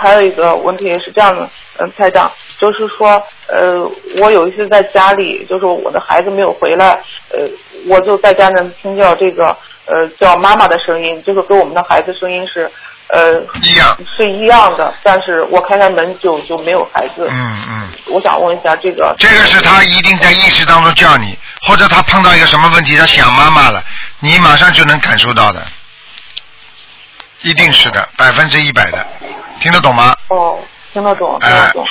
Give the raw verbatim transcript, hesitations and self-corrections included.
还有一个问题是这样的，嗯，台长，就是说，呃，我有一次在家里，就是我的孩子没有回来，呃，我就在家呢听到这个，呃，叫妈妈的声音，就是跟我们的孩子声音是，呃， 一样， 是一样的，但是我开开门就就没有孩子。 嗯嗯。 我想问一下这个。 这个是他一定在意识当中叫你，或者他碰到一个什么问题，他想妈妈了，你马上就能感受到的。一定是的，百分之一百的，听得懂吗？ 哦，听得懂，听得懂。